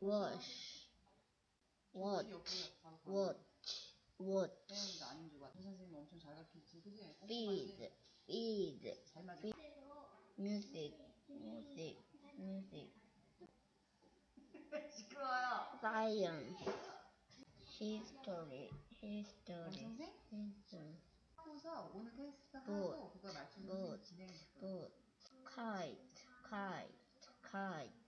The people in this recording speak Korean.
wash, watch, watch, watch, 혜영이가 아닌 줄 알아. 선생님 엄청 잘 가르치지, 그지? feed, feed, 잘 맞아. music, music, music, 시끄러워요. science, history, history, 선생? history, 하고서 오늘 테스트 boat, 하고 그거 맞추면 boat, 진행해 줄 거예요. boat, kite, kite, kite,